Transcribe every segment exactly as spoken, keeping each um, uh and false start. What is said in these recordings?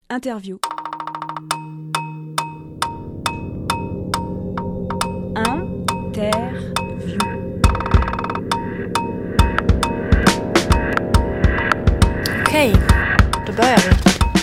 Interview. Interview. Okej, då börjar vi.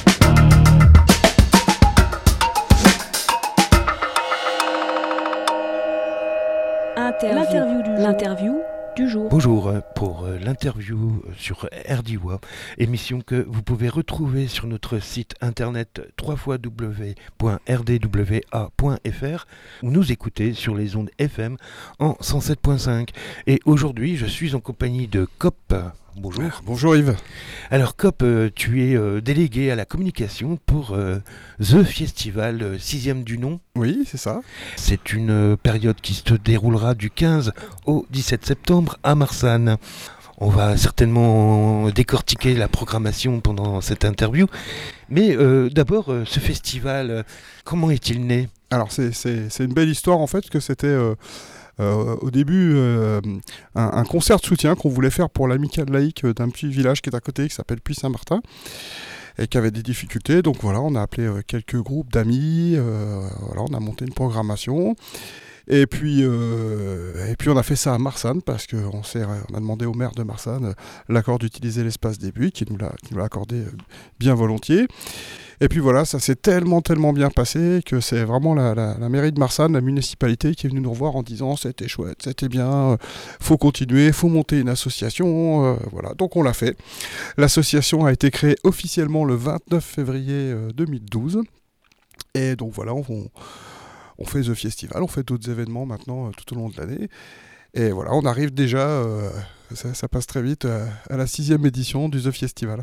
Interview. L'interview du jour. L'interview du jour. Bonjour pour l'interview sur Erdiwa, émission que vous pouvez retrouver sur notre site internet w w w point r d w a point f r ou nous écouter sur les ondes F M en cent sept point cinq. Et aujourd'hui, je suis en compagnie de Cop. Bonjour. Bonjour Yves. Alors Cop, euh, tu es euh, délégué à la communication pour euh, The Festival, euh, sixième du nom. Oui, c'est ça. C'est une euh, période qui se déroulera du quinze au dix-sept septembre à Marsanne. On va certainement décortiquer la programmation pendant cette interview. Mais euh, d'abord, euh, ce festival, euh, comment est-il né ? Alors c'est, c'est, c'est une belle histoire en fait, que c'était... Euh... Euh, au début, euh, un, un concert de soutien qu'on voulait faire pour l'amicale laïque d'un petit village qui est à côté, qui s'appelle Puy-Saint-Martin, et qui avait des difficultés. Donc voilà, on a appelé euh, quelques groupes d'amis, euh, voilà, on a monté une programmation. Et puis, euh, et puis on a fait ça à Marsanne, parce qu'on s'est, on a demandé au maire de Marsanne l'accord d'utiliser l'espace des Buis, qui nous l'a, qui nous l'a accordé bien volontiers. Et puis voilà, ça s'est tellement, tellement bien passé que c'est vraiment la, la, la mairie de Marsanne, la municipalité, qui est venue nous revoir en disant « c'était chouette, c'était bien, euh, faut continuer, faut monter une association euh, ». Voilà, donc on l'a fait. L'association a été créée officiellement le vingt-neuf février euh, deux mille douze. Et donc voilà, on, on fait The Festival, on fait d'autres événements maintenant euh, tout au long de l'année. Et voilà, on arrive déjà, euh, ça, ça passe très vite, euh, à la sixième édition du The Festival.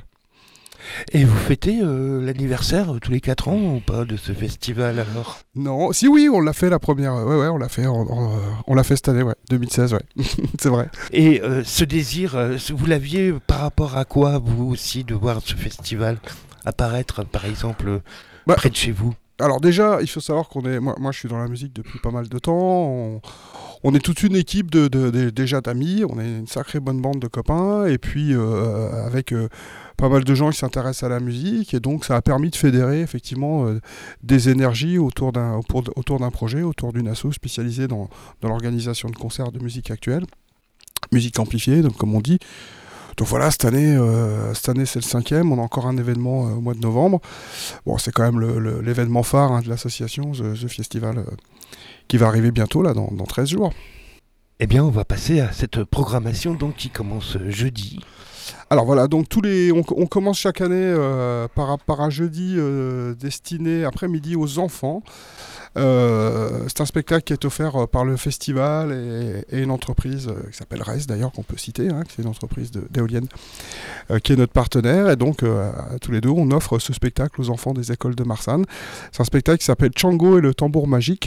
Et vous fêtez euh, l'anniversaire euh, tous les quatre ans ou pas de ce festival alors ? Non, si oui, on l'a fait la première, ouais ouais, on l'a fait, on, on, on l'a fait cette année, ouais, deux mille seize, ouais, c'est vrai. Et euh, ce désir, euh, vous l'aviez par rapport à quoi vous aussi de voir ce festival apparaître par exemple bah, près de chez vous ? Alors déjà, il faut savoir qu'on est, moi, moi je suis dans la musique depuis pas mal de temps, on, on est toute une équipe de, de, de, déjà d'amis, on est une sacrée bonne bande de copains, et puis euh, avec euh, pas mal de gens qui s'intéressent à la musique, et donc ça a permis de fédérer effectivement euh, des énergies autour d'un, pour, autour d'un projet, autour d'une asso spécialisée dans, dans l'organisation de concerts de musique actuelle, musique amplifiée, donc comme on dit. Donc voilà, cette année, euh, cette année c'est le cinquième, on a encore un événement euh, au mois de novembre. Bon, c'est quand même le, le, l'événement phare hein, de l'association, The, The Festival, euh, qui va arriver bientôt, là, dans, dans treize jours. Eh bien, on va passer à cette programmation donc, qui commence jeudi. Alors voilà, donc tous les, on, on commence chaque année euh, par, par un jeudi euh, destiné après-midi aux enfants. Euh, c'est un spectacle qui est offert par le festival et, et une entreprise euh, qui s'appelle R E S d'ailleurs, qu'on peut citer, hein, qui est une entreprise de, d'éolienne, euh, qui est notre partenaire. Et donc, euh, à, tous les deux, on offre ce spectacle aux enfants des écoles de Marsanne. C'est un spectacle qui s'appelle Django et le tambour magique.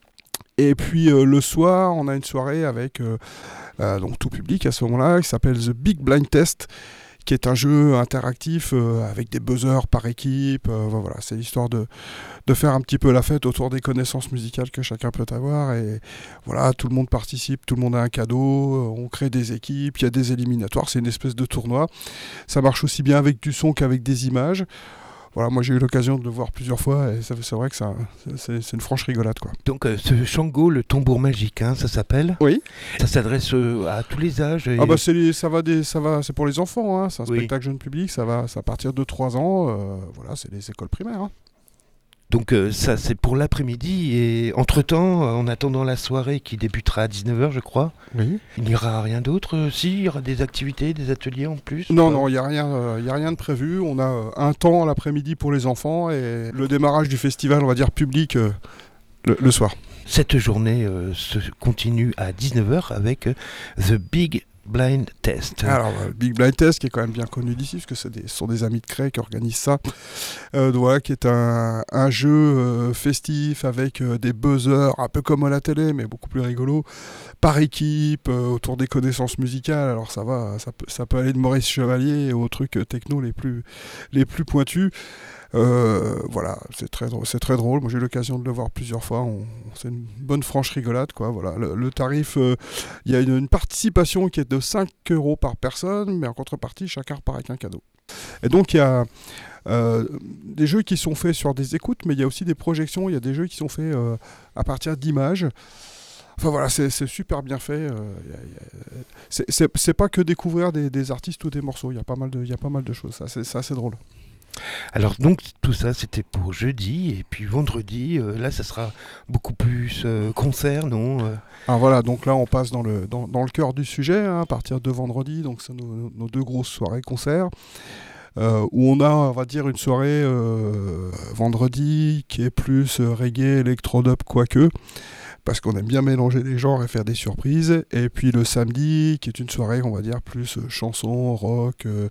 Et puis euh, le soir, on a une soirée avec euh, euh, donc tout public à ce moment-là, qui s'appelle The Big Blind Test, qui est un jeu interactif euh, avec des buzzers par équipe. Euh, voilà, c'est l'histoire de, de faire un petit peu la fête autour des connaissances musicales que chacun peut avoir. Et voilà, tout le monde participe, tout le monde a un cadeau, euh, on crée des équipes, il y a des éliminatoires, c'est une espèce de tournoi. Ça marche aussi bien avec du son qu'avec des images. Voilà, moi j'ai eu l'occasion de le voir plusieurs fois et ça, c'est vrai que ça, c'est, c'est une franche rigolade, quoi. Donc euh, ce Django, le tambour magique, hein, ça s'appelle ? Oui. Ça s'adresse euh, à tous les âges et... Ah bah c'est, les, ça va des, ça va, c'est pour les enfants, hein. C'est un oui. spectacle jeune public, ça va, ça à partir de trois ans, euh, voilà, c'est les écoles primaires, hein. Donc euh, ça c'est pour l'après-midi et entre-temps, euh, en attendant la soirée qui débutera à dix-neuf heures je crois, oui. Il n'y aura rien d'autre euh, Si, il y aura des activités, des ateliers en plus ? Non, non, il n'y a rien, euh, il y a rien de prévu. On a euh, un temps l'après-midi pour les enfants et le démarrage du festival, on va dire public, euh, le, le soir. Cette journée euh, se continue à dix-neuf heures avec euh, The Big Blind Test. Alors, le Big Blind Test, qui est quand même bien connu d'ici, parce que c'est des, ce sont des amis de Cré qui organisent ça, euh, voilà, qui est un, un jeu euh, festif avec euh, des buzzers, un peu comme à la télé, mais beaucoup plus rigolo, par équipe, euh, autour des connaissances musicales. Alors ça va, ça peut, ça peut aller de Maurice Chevalier aux trucs euh, techno les plus, les plus pointus. Euh, voilà, c'est très, c'est très drôle. Moi, j'ai eu l'occasion de le voir plusieurs fois. On, c'est une bonne franche rigolade, quoi. Voilà, le, le tarif, il euh, y a une, une participation qui est de cinq euros par personne, mais en contrepartie, chacun repart avec un cadeau. Et donc, il y a Euh, des jeux qui sont faits sur des écoutes, mais il y a aussi des projections, il y a des jeux qui sont faits euh, à partir d'images. Enfin voilà, c'est, c'est super bien fait. Euh, y a, y a... C'est, c'est, c'est pas que découvrir des, des artistes ou des morceaux, il y a pas mal de, y a pas mal de choses, ça, c'est, c'est assez drôle. Alors donc tout ça c'était pour jeudi et puis vendredi euh, là ça sera beaucoup plus euh, concert non euh... Alors voilà, donc là on passe dans le, dans, dans le cœur du sujet hein, à partir de vendredi, donc c'est nos, nos deux grosses soirées concerts euh, où on a on va dire une soirée euh, vendredi qui est plus euh, reggae, électrodub quoique parce qu'on aime bien mélanger les genres et faire des surprises, et puis le samedi qui est une soirée on va dire plus euh, chanson, rock euh,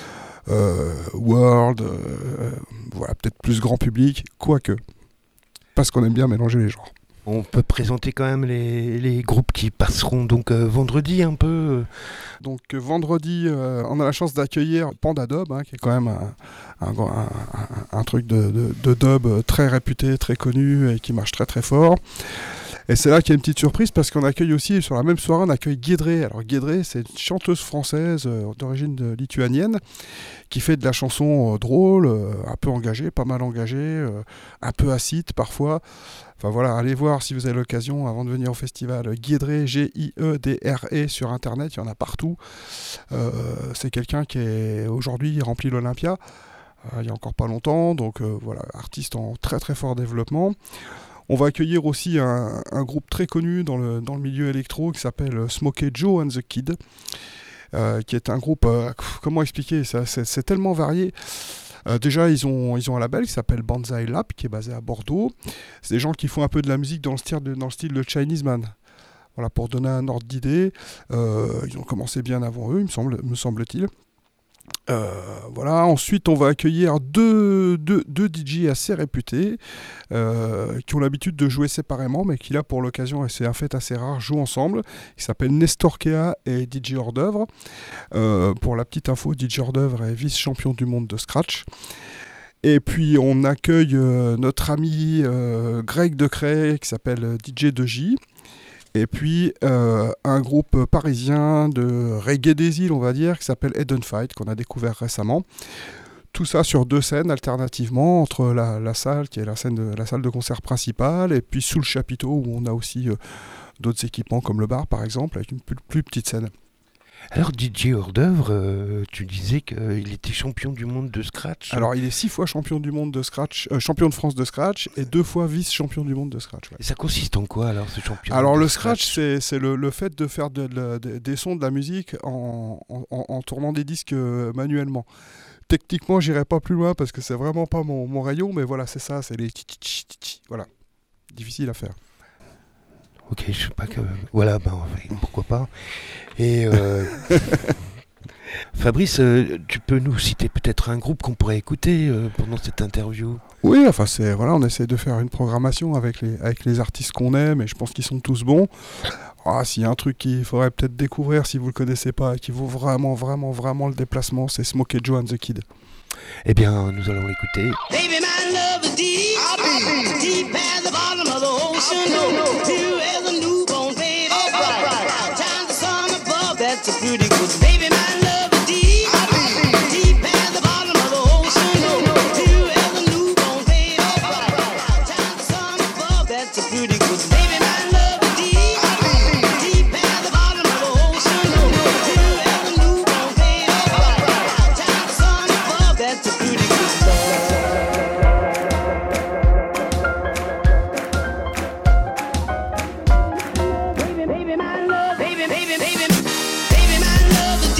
Euh, world, euh, voilà, peut-être plus grand public, quoique, parce qu'on aime bien mélanger les genres. On peut présenter quand même les, les groupes qui passeront donc euh, vendredi un peu. Donc euh, vendredi, euh, on a la chance d'accueillir Panda Dub, hein, qui est quand même un, un, un, un, un truc de, de, de dub très réputé, très connu et qui marche très très fort. Et c'est là qu'il y a une petite surprise parce qu'on accueille aussi, sur la même soirée, on accueille Guédré. Alors Guédré, c'est une chanteuse française euh, d'origine de, lituanienne qui fait de la chanson euh, drôle, euh, un peu engagée, pas mal engagée, euh, un peu acide parfois. Enfin voilà, allez voir si vous avez l'occasion avant de venir au festival. Guédré, G I E D R E sur internet, il y en a partout. Euh, c'est quelqu'un qui est aujourd'hui rempli l'Olympia, euh, il y a encore pas longtemps, donc euh, voilà, artiste en très très fort développement. On va accueillir aussi un, un groupe très connu dans le, dans le milieu électro qui s'appelle Smokey Joe and the Kid, euh, qui est un groupe, euh, comment expliquer ça, c'est, c'est tellement varié. Euh, déjà, ils ont, ils ont un label qui s'appelle Banzai Lab, qui est basé à Bordeaux. C'est des gens qui font un peu de la musique dans le style de, dans le style de Chinese Man. Voilà, pour donner un ordre d'idée. Euh, ils ont commencé bien avant eux, il me, semble, me semble-t-il. Euh, voilà. Ensuite, on va accueillir deux, deux, deux D J assez réputés euh, qui ont l'habitude de jouer séparément, mais qui là, pour l'occasion, et c'est un fait assez rare, jouent ensemble. Ils s'appellent Nestor Kea et D J Hors d'œuvre. Euh, pour la petite info, D J Hors d'œuvre est vice-champion du monde de Scratch. Et puis, on accueille euh, notre ami euh, Greg Decray qui s'appelle D J deux J. Et puis euh, un groupe parisien de reggae des îles, on va dire, qui s'appelle Head and Fight, qu'on a découvert récemment. Tout ça sur deux scènes alternativement, entre la, la salle, qui est la, scène de, la salle de concert principale, et puis sous le chapiteau, où on a aussi euh, d'autres équipements, comme le bar par exemple, avec une plus, plus petite scène. Alors D J Hors d'œuvre, euh, tu disais qu'il était champion du monde de Scratch. Alors il est six fois champion du monde de Scratch, euh, champion de France de Scratch et deux fois vice-champion du monde de Scratch. Ouais. Et ça consiste en quoi alors ce championnat? Alors le Scratch, Scratch c'est, c'est le, le fait de faire de, de, de, des sons, de la musique en, en, en tournant des disques euh, manuellement. Techniquement, j'irai pas plus loin parce que c'est vraiment pas mon, mon rayon, mais voilà, c'est ça, c'est les tch-tch-tch-tch, voilà, difficile à faire. Ok, je sais pas que... Voilà, ben, pourquoi pas. Et euh... Fabrice, euh, tu peux nous citer peut-être un groupe qu'on pourrait écouter euh, pendant cette interview? Oui, enfin, c'est, voilà, on essaie de faire une programmation avec les, avec les artistes qu'on aime, et je pense qu'ils sont tous bons. Ah, s'il y a un truc qu'il faudrait peut-être découvrir si vous ne le connaissez pas, et qui vaut vraiment, vraiment, vraiment le déplacement, c'est Smokey Joe and the Kid. Eh bien, nous allons l'écouter. Baby, my love is deep, deep, deep at the bottom of the ocean. You as a newborn baby, time the sun above, that's a pretty good. Baby, my love is deep, deep at the bottom of the ocean. You as a newborn baby, time the sun above, that's a pretty good. Baby, my love is deep, deep at the bottom of the ocean. You as a newborn baby, time the sun above, that's a pretty good. Baby, baby, my love, baby, baby, baby, baby, my love is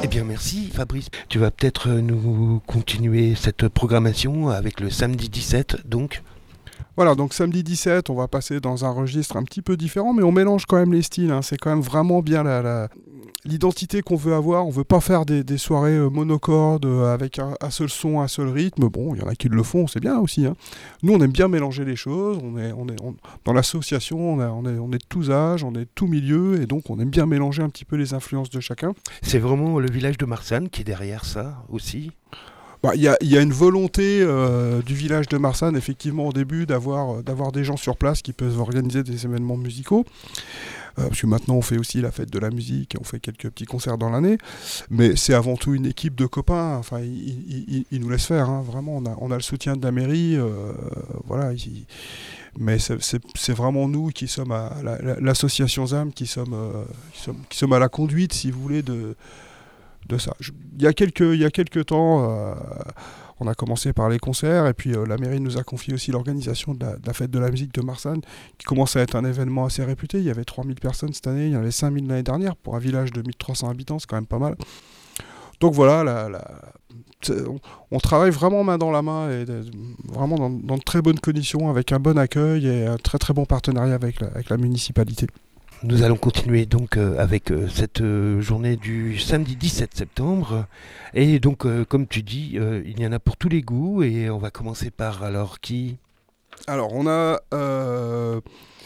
Eh bien merci Fabrice. Tu vas peut-être nous continuer cette programmation avec le samedi dix-sept donc. Voilà, donc samedi dix-sept, on va passer dans un registre un petit peu différent, mais on mélange quand même les styles, hein. C'est quand même vraiment bien la, la, l'identité qu'on veut avoir. On veut pas faire des, des soirées euh, monocordes euh, avec un, un seul son, un seul rythme. Bon, il y en a qui le font, c'est bien aussi, hein. Nous, on aime bien mélanger les choses. On est, on est, on, dans l'association, on, a, on, est, on est de tous âges, on est de tous milieux, et donc on aime bien mélanger un petit peu les influences de chacun. C'est vraiment le village de Marsanne qui est derrière ça aussi. Il bah, y, y a une volonté euh, du village de Marsanne, effectivement, au début, d'avoir, d'avoir des gens sur place qui peuvent organiser des événements musicaux. Euh, parce que maintenant, on fait aussi la fête de la musique, on fait quelques petits concerts dans l'année. Mais c'est avant tout une équipe de copains. Enfin, ils, ils, ils, ils nous laissent faire, hein. Vraiment, on a, on a le soutien de la mairie. Euh, voilà, ils, mais c'est, c'est, c'est vraiment nous qui sommes à la, la, l'association Z A M, qui sommes, euh, qui, sommes, qui sommes à la conduite, si vous voulez, de... de ça. Il y a quelques, il y a quelques temps, euh, on a commencé par les concerts, et puis euh, la mairie nous a confié aussi l'organisation de la, de la fête de la musique de Marsanne, qui commence à être un événement assez réputé. Il y avait trois mille personnes cette année, il y en avait cinq mille l'année dernière. Pour un village de mille trois cents habitants, c'est quand même pas mal. Donc voilà, la, la, on, on travaille vraiment main dans la main, et de, vraiment dans, dans de très bonnes conditions, avec un bon accueil et un très très bon partenariat avec la, avec la municipalité. Nous allons continuer donc euh, avec euh, cette euh, journée du samedi dix-sept septembre. Et donc, euh, comme tu dis, euh, il y en a pour tous les goûts. Et on va commencer par, alors, qui ? Alors, on a, euh,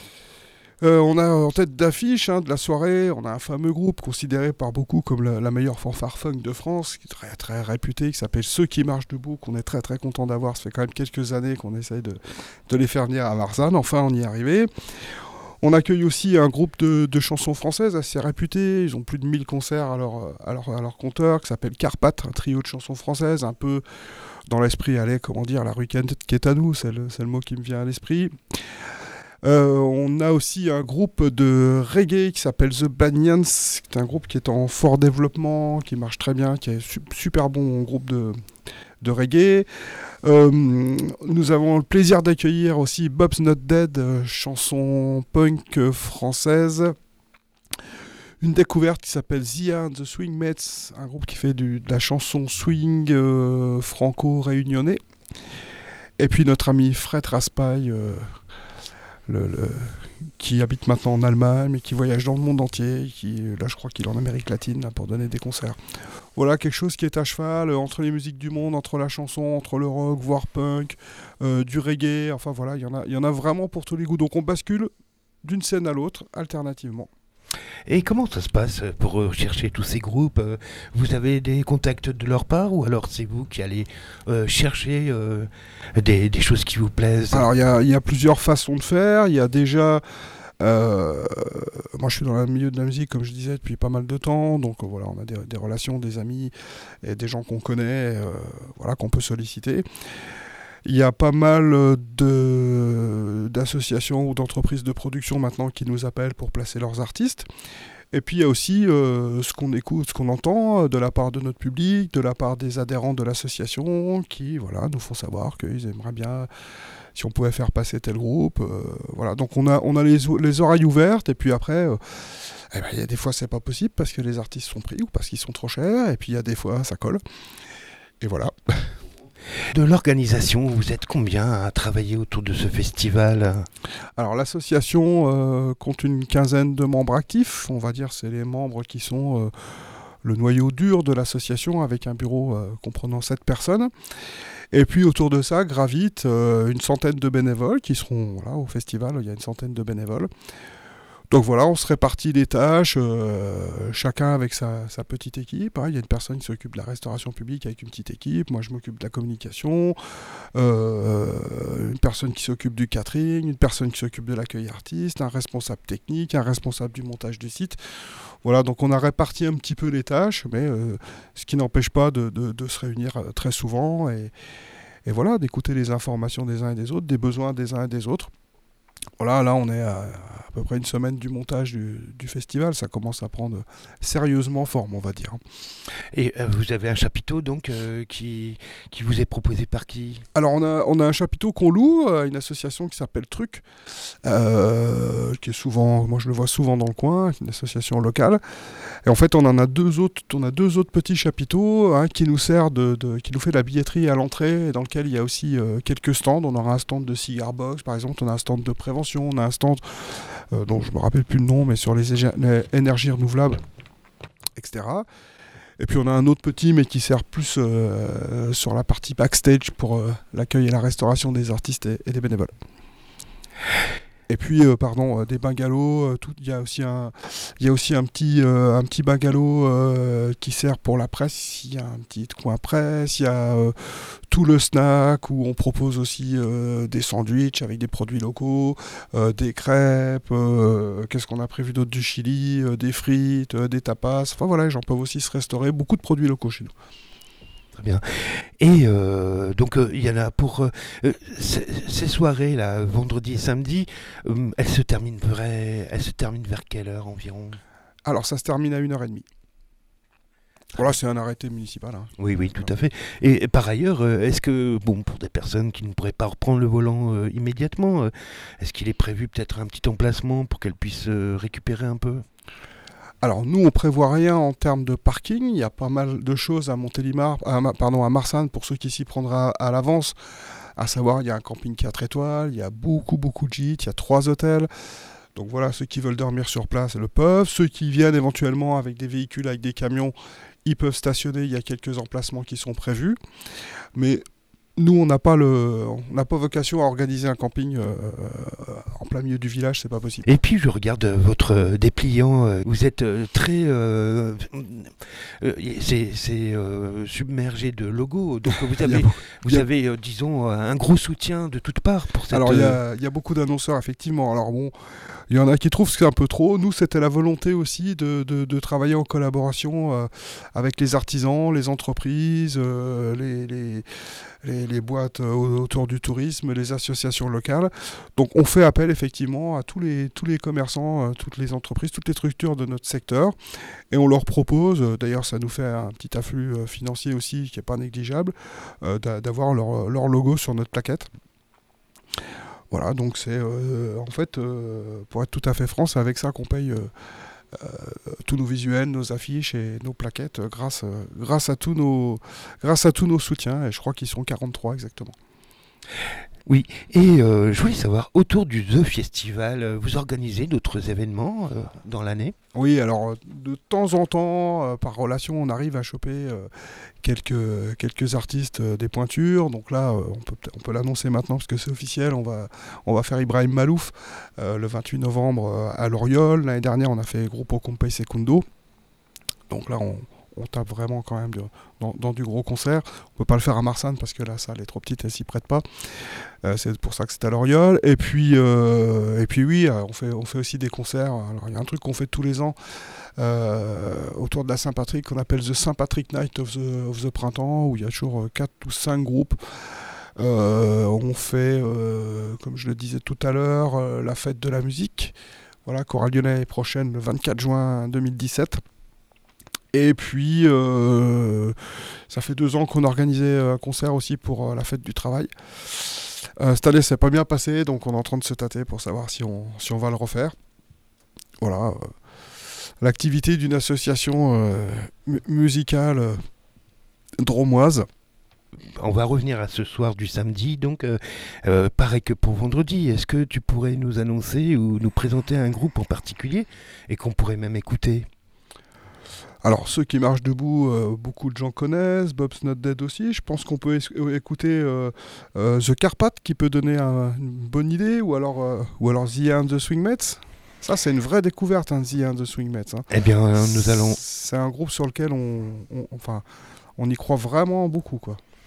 euh, on a en tête d'affiche hein, de la soirée, on a un fameux groupe considéré par beaucoup comme la, la meilleure fanfare funk de France, qui est très, très réputé, qui s'appelle Ceux qui marchent debout, qu'on est très très content d'avoir. Ça fait quand même quelques années qu'on essaye de, de les faire venir à Marsanne. Enfin, on y est arrivé. On accueille aussi un groupe de, de chansons françaises assez réputé. Ils ont plus de mille concerts à leur, à leur, à leur compteur, qui s'appelle Carpath, un trio de chansons françaises, un peu dans l'esprit, allez, comment dire, la rue qui est à nous, c'est le, c'est le mot qui me vient à l'esprit. Euh, on a aussi un groupe de reggae qui s'appelle The Banyans, qui est un groupe qui est en fort développement, qui marche très bien, qui est su- super bon groupe de, de reggae. Euh, nous avons le plaisir d'accueillir aussi Bob's Not Dead, euh, chanson punk euh, française. Une découverte qui s'appelle Zia and the Swing Mates, un groupe qui fait du, de la chanson swing euh, franco-réunionnais. Et puis notre ami Fred Raspail, euh, le, le, qui habite maintenant en Allemagne, mais qui voyage dans le monde entier, qui, là je crois qu'il est en Amérique latine là, pour donner des concerts. Voilà, quelque chose qui est à cheval euh, entre les musiques du monde, entre la chanson, entre le rock, voire punk, euh, du reggae, enfin voilà, il y en a, il y en a vraiment pour tous les goûts. Donc on bascule d'une scène à l'autre, alternativement. Et comment ça se passe pour rechercher tous ces groupes ? Vous avez des contacts de leur part ou alors c'est vous qui allez euh, chercher euh, des, des choses qui vous plaisent ? Alors il y a, y a plusieurs façons de faire. Il y a déjà... Euh, moi je suis dans le milieu de la musique comme je disais depuis pas mal de temps, donc voilà, on a des, des relations, des amis et des gens qu'on connaît, euh, voilà, qu'on peut solliciter. Il y a pas mal de, d'associations ou d'entreprises de production maintenant qui nous appellent pour placer leurs artistes. Et puis il y a aussi euh, ce qu'on écoute, ce qu'on entend de la part de notre public, de la part des adhérents de l'association qui voilà, nous font savoir qu'ils aimeraient bien si on pouvait faire passer tel groupe. Euh, voilà. Donc on a, on a les, les oreilles ouvertes et puis après, euh, eh ben, y a des fois c'est pas possible parce que les artistes sont pris ou parce qu'ils sont trop chers et puis il y a des fois ça colle. Et voilà. De l'organisation, vous êtes combien à travailler autour de ce festival ? Alors l'association euh, compte une quinzaine de membres actifs, on va dire c'est les membres qui sont euh, le noyau dur de l'association avec un bureau euh, comprenant sept personnes. Et puis autour de ça gravite euh, une centaine de bénévoles qui seront voilà, au festival, il y a une centaine de bénévoles. Donc voilà, on se répartit les tâches, euh, chacun avec sa, sa petite équipe. Hein. Il y a une personne qui s'occupe de la restauration publique avec une petite équipe. Moi, je m'occupe de la communication. Euh, une personne qui s'occupe du catering, une personne qui s'occupe de l'accueil artiste, un responsable technique, un responsable du montage du site. Voilà, donc on a réparti un petit peu les tâches, mais euh, ce qui n'empêche pas de, de, de se réunir très souvent et, et voilà, d'écouter les informations des uns et des autres, des besoins des uns et des autres. Voilà, là on est à, à peu près une semaine du montage du, du festival, ça commence à prendre sérieusement forme, on va dire. Et euh, vous avez un chapiteau donc euh, qui, qui vous est proposé par qui ? Alors on a, on a un chapiteau qu'on loue à une association qui s'appelle Truc, euh, qui est souvent, moi je le vois souvent dans le coin, une association locale. Et en fait on en a deux autres, on a deux autres petits chapiteaux, un qui nous sert de, de qui nous fait de la billetterie à l'entrée, et dans lequel il y a aussi euh, quelques stands. On aura un stand de cigar box par exemple, on a un stand de prévention, on a un stand euh, dont je me rappelle plus le nom, mais sur les, égé- les énergies renouvelables, et cetera. Et puis on a un autre petit, mais qui sert plus euh, sur la partie backstage pour euh, l'accueil et la restauration des artistes et, et des bénévoles. Et puis, euh, pardon, euh, des bungalows. Il y a aussi un, il y a aussi un petit, euh, un petit bungalow euh, qui sert pour la presse. Il y a un petit coin presse. Il y a euh, tout le snack où on propose aussi euh, des sandwichs avec des produits locaux, euh, des crêpes. Euh, qu'est-ce qu'on a prévu d'autre ? Du chili, euh, des frites, euh, des tapas. Enfin voilà, les gens peuvent aussi se restaurer. Beaucoup de produits locaux chez nous. Très bien. Et euh, donc il euh, y en a pour euh, c- ces soirées là, vendredi et samedi, euh, elles se terminent vers, elles se terminent vers quelle heure environ ? Alors ça se termine à une heure trente. Voilà, c'est un arrêté municipal. Hein. Oui, oui, tout à fait. Et, et par ailleurs, euh, est-ce que, bon, pour des personnes qui ne pourraient pas reprendre le volant euh, immédiatement, euh, est-ce qu'il est prévu peut-être un petit emplacement pour qu'elles puissent euh, récupérer un peu ? Alors nous on prévoit rien en termes de parking, il y a pas mal de choses à Montélimar, à, pardon, à Marsanne pour ceux qui s'y prendraient à, à l'avance, à savoir il y a un camping quatre étoiles, il y a beaucoup beaucoup de gîtes, il y a trois hôtels, donc voilà, ceux qui veulent dormir sur place le peuvent, ceux qui viennent éventuellement avec des véhicules, avec des camions, ils peuvent stationner, il y a quelques emplacements qui sont prévus, mais nous, on n'a pas le, on n'a pas vocation à organiser un camping euh, en plein milieu du village, c'est pas possible. Et puis je regarde euh, votre euh, dépliant, euh, vous êtes euh, très, euh, euh, c'est, c'est euh, submergé de logos, donc vous avez, vous a... avez, euh, disons, un gros soutien de toutes parts pour cette. Alors il y a, y a beaucoup d'annonceurs effectivement. Alors bon, il y en a qui trouvent que c'est un peu trop. Nous, c'était la volonté aussi de, de, de travailler en collaboration euh, avec les artisans, les entreprises, euh, les, les, les, les boîtes euh, autour du tourisme, les associations locales. Donc on fait appel effectivement à tous les, tous les commerçants, euh, toutes les entreprises, toutes les structures de notre secteur. Et on leur propose, euh, d'ailleurs ça nous fait un petit afflux euh, financier aussi qui n'est pas négligeable, euh, d'a, d'avoir leur, leur logo sur notre plaquette. Voilà, donc c'est euh, en fait, euh, pour être tout à fait franc, c'est avec ça qu'on paye euh, euh, tous nos visuels, nos affiches et nos plaquettes euh, grâce, euh, grâce, à tous nos, grâce à tous nos soutiens, et je crois qu'ils sont quarante-trois exactement. Oui, et euh, je voulais savoir, autour du The Festival, euh, vous organisez d'autres événements euh, dans l'année ? Oui, alors de temps en temps, euh, par relation, on arrive à choper euh, quelques, quelques artistes euh, des pointures. Donc là, euh, on peut, on peut l'annoncer maintenant parce que c'est officiel. On va, on va faire Ibrahim Malouf euh, le vingt-huit novembre euh, à Loriol. L'année dernière, on a fait Grupo Compay Secundo. Donc là, on... on tape vraiment quand même de, dans, dans du gros concert. On peut pas le faire à Marsanne parce que la salle est trop petite, elle s'y prête pas. Euh, c'est pour ça que c'est à Loriol. Et puis, euh, et puis oui, on fait, on fait aussi des concerts. Alors il y a un truc qu'on fait tous les ans euh, autour de la Saint-Patrick qu'on appelle The Saint-Patrick Night of the, of the Printemps, où il y a toujours quatre ou cinq groupes. Euh, on fait, euh, comme je le disais tout à l'heure, euh, la fête de la musique, voilà, qui aura lieu l'année prochaine, le vingt-quatre juin deux mille dix-sept. Et puis, euh, ça fait deux ans qu'on organisait un concert aussi pour euh, la fête du travail. Euh, cette année, ça s'est pas bien passé, donc on est en train de se tâter pour savoir si on, si on va le refaire. Voilà. Euh, l'activité d'une association euh, mu- musicale euh, dromoise. On va revenir à ce soir du samedi, donc euh, euh, pareil que pour vendredi. Est-ce que tu pourrais nous annoncer ou nous présenter un groupe en particulier et qu'on pourrait même écouter ? Alors, ceux qui marchent debout, euh, beaucoup de gens connaissent. Bob's Not Dead aussi. Je pense qu'on peut es- écouter euh, euh, The Carpat, qui peut donner un, une bonne idée. Ou alors, euh, ou alors The and the Swingmates. Ça, c'est une vraie découverte, hein, The and the Swingmates. Hein. Eh bien, nous allons... C'est un groupe sur lequel on, on, enfin, on y croit vraiment beaucoup, quoi.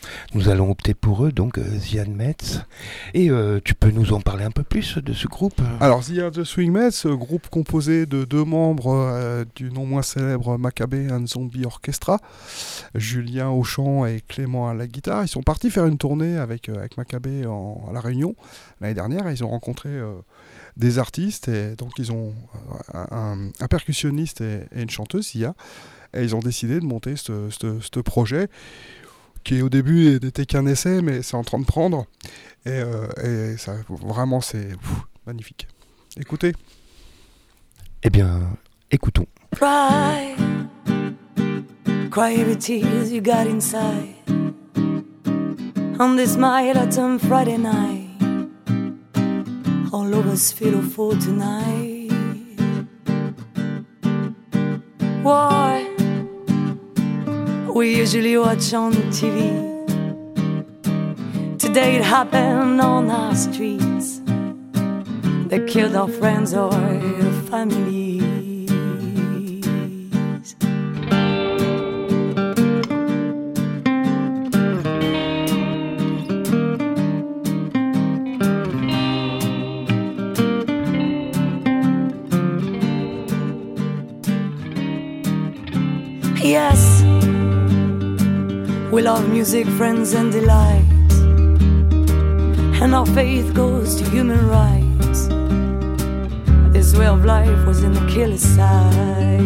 Nous allons opter pour eux, donc euh, The Admets. Et euh, tu peux nous en parler un peu plus de ce groupe? Alors, The, The Swingmates, groupe composé de deux membres euh, du non moins célèbre Maccabee and Zombie Orchestra, Julien au chant et Clément à la guitare. Ils sont partis faire une tournée avec, euh, avec Maccabee en, à La Réunion l'année dernière. Et ils ont rencontré euh, des artistes, et donc ils ont euh, un, un percussionniste et, et une chanteuse, Sia. Et ils ont décidé de monter ce, ce, ce projet, qui au début n'était qu'un essai, mais c'est en train de prendre. Et, euh, et ça, vraiment, c'est pff, magnifique. Écoutez. Eh bien, écoutons. Cry, cry every tears you got inside. On this mild autumn Friday night, all of us feel for tonight. Why? We usually watch on T V. Today it happened on our streets. They killed our friends or our families. Yes, we love music, friends and delight, and our faith goes to human rights. This way of life was in the killer's sights.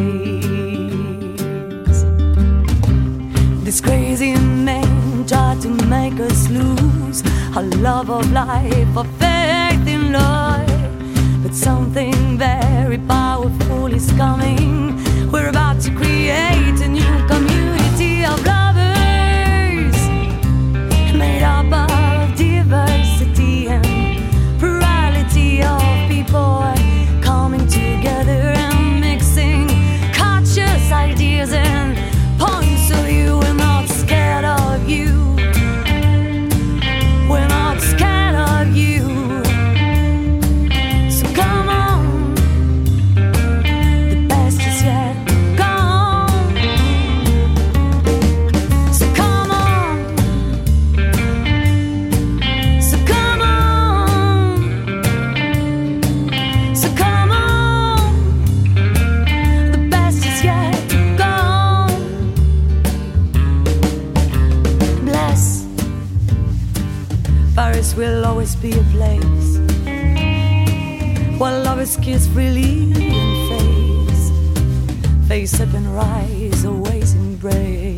This crazy man tried to make us lose our love of life, our faith in life. But something very powerful is coming. We're about to create a new community of lovers, made up of diversity and plurality of people coming together and mixing conscious ideas and points of view. We're not scared of you. We're not scared of you. So come on, the best is yet gone. So come on, so come on, so come on, the best is yet gone. Bless, Paris will always be a place while lovers kiss freely and face, face up and rise, always embrace.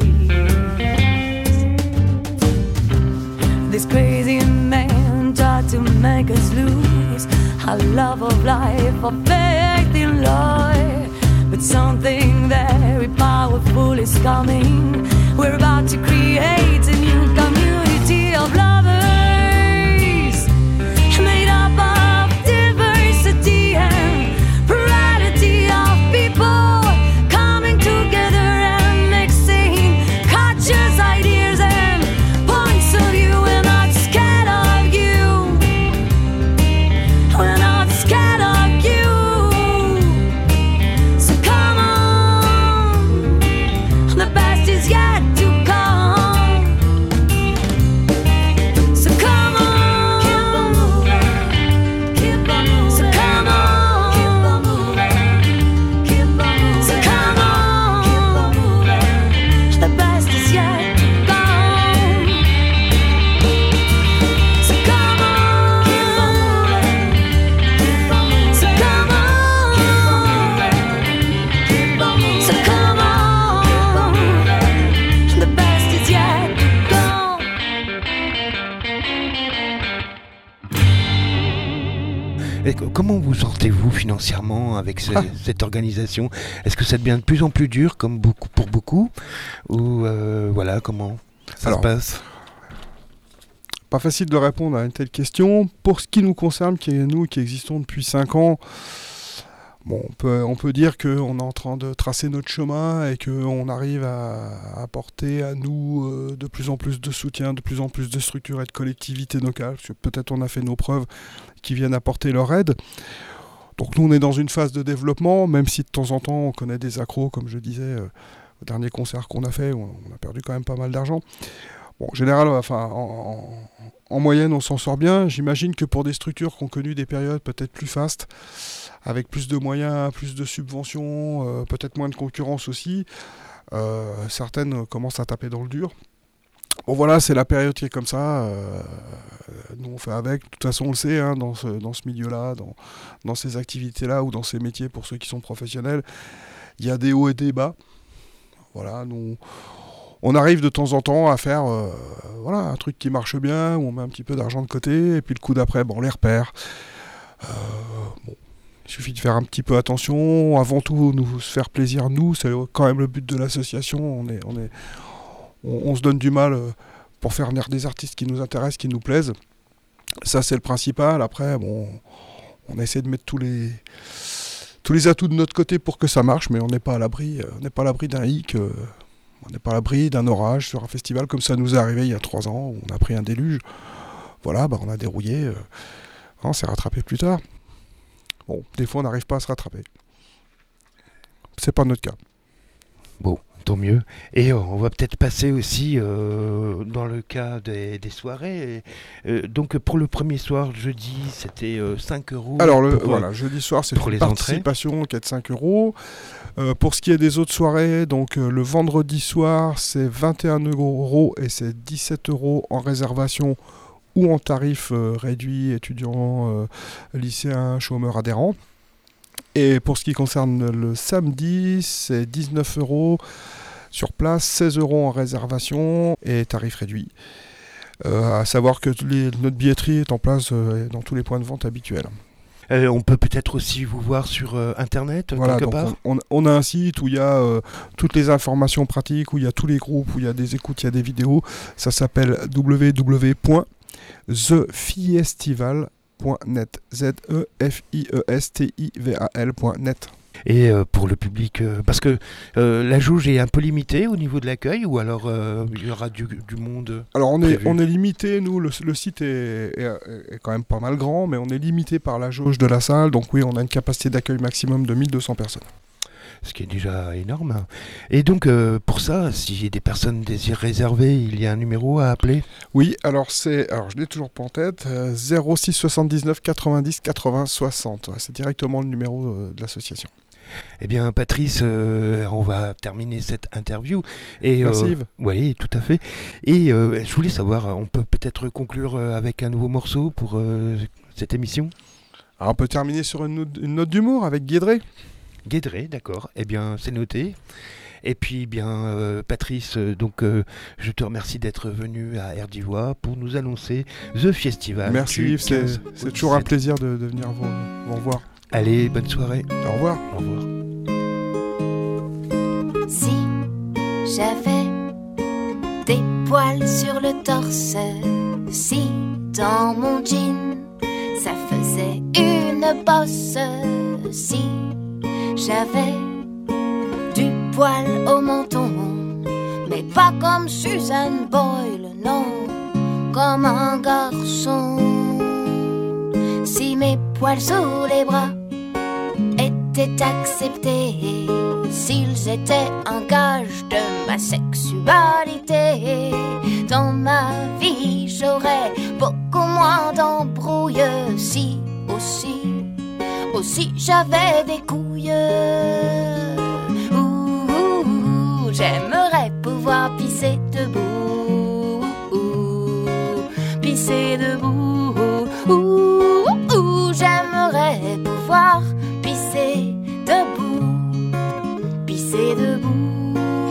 This crazy man tried to make us lose our love of life, our faith in life. But something very powerful is coming. We're about to create a new community of lovers, made up of diversity and plurality of people coming together and mixing conscious ideas and points of view. We're not scared of you. We're not scared of you. So come on, the best is yet to come. So come on, keep on moving, keep on moving. So come on, keep on moving, keep on moving. So come on, keep on moving. The best is yet to come. So come on, keep on moving, keep on moving. So come on, keep on moving, keep on moving. So come on, keep on moving. The best is yet to come. Et co- comment vous sortez-vous financièrement avec ce- Ah. cette organisation? Est-ce que ça devient de plus en plus dur comme beaucoup, pour beaucoup? Ou euh, voilà, comment ça Alors, se passe? Pas facile de répondre à une telle question. Pour ce qui nous concerne, qui est nous qui existons depuis cinq ans, bon, on peut, on peut dire qu'on est en train de tracer notre chemin et qu'on arrive à apporter à nous euh, de plus en plus de soutien, de plus en plus de structures et de collectivités locales, parce que peut-être on a fait nos preuves qui viennent apporter leur aide. Donc nous, on est dans une phase de développement, même si de temps en temps on connaît des accros, comme je disais, euh, au dernier concert qu'on a fait, on, on a perdu quand même pas mal d'argent. Bon, en général, enfin, en, en, en moyenne, on s'en sort bien. J'imagine que pour des structures qui ont connu des périodes peut-être plus fastes, avec plus de moyens, plus de subventions, euh, peut-être moins de concurrence aussi, euh, certaines commencent à taper dans le dur. Bon voilà, c'est la période qui est comme ça. Euh, nous on fait avec. De toute façon, on le sait, hein, dans ce, dans ce milieu-là, dans, dans ces activités-là ou dans ces métiers pour ceux qui sont professionnels, il y a des hauts et des bas. Voilà, nous, on arrive de temps en temps à faire euh, voilà, un truc qui marche bien, où on met un petit peu d'argent de côté, et puis le coup d'après, bon, on les repère. Euh, bon, il suffit de faire un petit peu attention. Avant tout, nous faire plaisir, nous, c'est quand même le but de l'association. On est, on est, on, on se donne du mal pour faire venir des artistes qui nous intéressent, qui nous plaisent. Ça, c'est le principal. Après, bon, on essaie de mettre tous les, tous les atouts de notre côté pour que ça marche, mais on n'est pas à l'abri, on n'est pas à l'abri d'un hic. Euh, On n'est pas à l'abri d'un orage sur un festival comme ça nous est arrivé il y a trois ans, où on a pris un déluge. Voilà, bah on a dérouillé, euh, on s'est rattrapé plus tard. Bon, des fois on n'arrive pas à se rattraper. C'est pas notre cas. Bon, tant mieux. Et euh, on va peut-être passer aussi euh, dans le cas des, des soirées. Et, euh, donc pour le premier soir, jeudi, c'était euh, cinq euros. Alors le, pour, voilà, jeudi soir, c'est pour une les participation qui est de cinq euros. Euh, pour ce qui est des autres soirées, donc euh, le vendredi soir, c'est vingt et un euros et c'est dix-sept euros en réservation ou en tarif euh, réduit, étudiants, euh, lycéens, chômeurs, adhérents. Et pour ce qui concerne le samedi, c'est dix-neuf euros sur place, seize euros en réservation et tarif réduit. Euh, à savoir que les, notre billetterie est en place euh, dans tous les points de vente habituels. Euh, on peut peut-être aussi vous voir sur euh, Internet, voilà, quelque donc part. On, on a un site où il y a euh, toutes les informations pratiques, où il y a tous les groupes, où il y a des écoutes, il y a des vidéos. Ça s'appelle w w w point the fiestival point net. Z E F I E S T I V A L point net. Et euh, pour le public, euh, parce que euh, la jauge est un peu limitée au niveau de l'accueil, ou alors euh, il y aura du, du monde. Alors on est, prévu. on est limité, nous, le, le site est, est, est quand même pas mal grand, mais on est limité par la jauge de la salle, donc oui, on a une capacité d'accueil maximum de mille deux cents personnes. Ce qui est déjà énorme. Et donc euh, pour ça, si des personnes désirent réserver, il y a un numéro à appeler. Oui, alors c'est, alors je l'ai toujours pas en tête, euh, zéro six soixante-dix-neuf quatre-vingt-dix quatre-vingts soixante. Ouais, c'est directement le numéro euh, de l'association. Eh bien, Patrice, euh, on va terminer cette interview. Et, Merci euh, Yves. Oui, tout à fait. Et euh, je voulais savoir, on peut peut-être conclure avec un nouveau morceau pour euh, cette émission. Alors on peut terminer sur une note, une note d'humour avec Guédré. Guédré, d'accord. Eh bien, c'est noté. Et puis, bien, euh, Patrice, euh, donc, euh, je te remercie d'être venu à Herdivois pour nous annoncer The Festival. Merci Yves, c'est, c'est toujours un plaisir de, de venir vous, vous revoir. Allez, bonne soirée. Au revoir. Au revoir. Si j'avais des poils sur le torse, si dans mon jean ça faisait une bosse, si j'avais du poil au menton, mais pas comme Suzanne Boyle, non, comme un garçon. Si mes poils sous les bras étaient acceptés, s'ils étaient un gage de ma sexualité, dans ma vie j'aurais beaucoup moins d'embrouilles. Si aussi, aussi j'avais des couilles. Ouh, ouh, ouh, j'aimerais pouvoir pisser debout, ouh, pisser debout. Ouh, ouh, j'aimerais pouvoir pisser debout, pisser debout.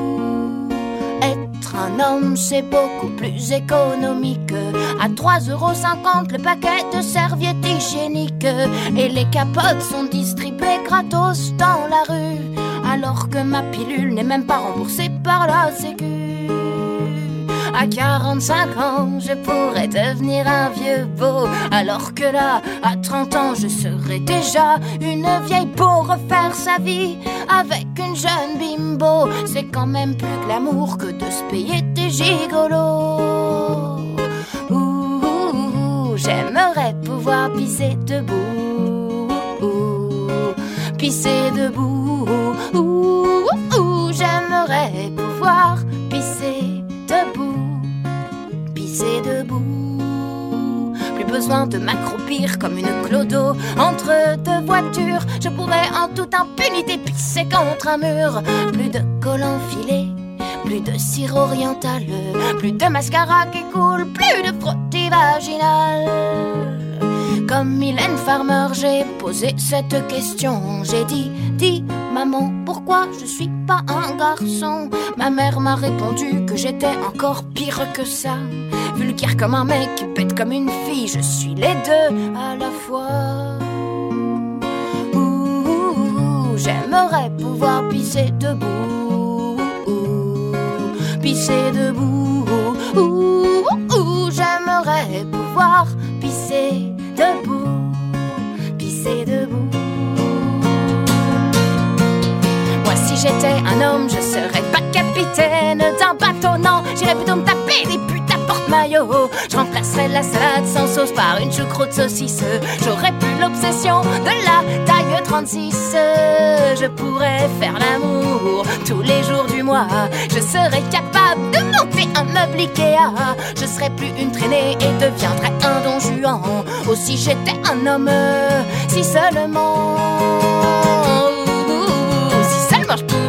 Être un homme, c'est beaucoup plus économique. À trois euros cinquante le paquet de serviettes hygiéniques. Et les capotes sont distribuées gratos dans la rue, alors que ma pilule n'est même pas remboursée par la sécu. À quarante-cinq ans, je pourrais devenir un vieux beau, alors que là, à trente ans, je serais déjà une vieille peau. Refaire sa vie avec une jeune bimbo, c'est quand même plus glamour que de se payer des gigolos. Ouh, ouh, ouh, j'aimerais pouvoir pisser debout, ouh, pisser debout. Ouh, ouh, ouh, j'aimerais pouvoir pisser debout, besoin de m'accroupir comme une clodo entre deux voitures. Je pourrais en toute impunité pisser contre un mur. Plus de collants filés, plus de cire orientale, plus de mascara qui coule, plus de frottis vaginal. Comme Mylène Farmer, j'ai posé cette question. J'ai dit, dis maman, pourquoi je suis pas un garçon? Ma mère m'a répondu que j'étais encore pire que ça. Vulgaire comme un mec, bête comme une fille, je suis les deux à la fois. Ouh, ouh, ouh, j'aimerais pouvoir pisser debout. Ouh, pisser debout. Ouh, ouh, ouh, j'aimerais pouvoir pisser debout, pisser debout. Moi si j'étais un homme, je serais pas capitaine d'un bateau, non. J'irais plutôt me taper des putes à porte-maillot. Je remplacerais la salade sans sauce par une choucroute saucisse. J'aurais plus l'obsession de la taille trente-six. Je pourrais faire l'amour tous les jours du mois. Je serais capable de monter un meuble Ikea. Je serais plus une traînée et deviendrais un don Juan. Oh, si j'étais un homme, si seulement, si seulement je pouvais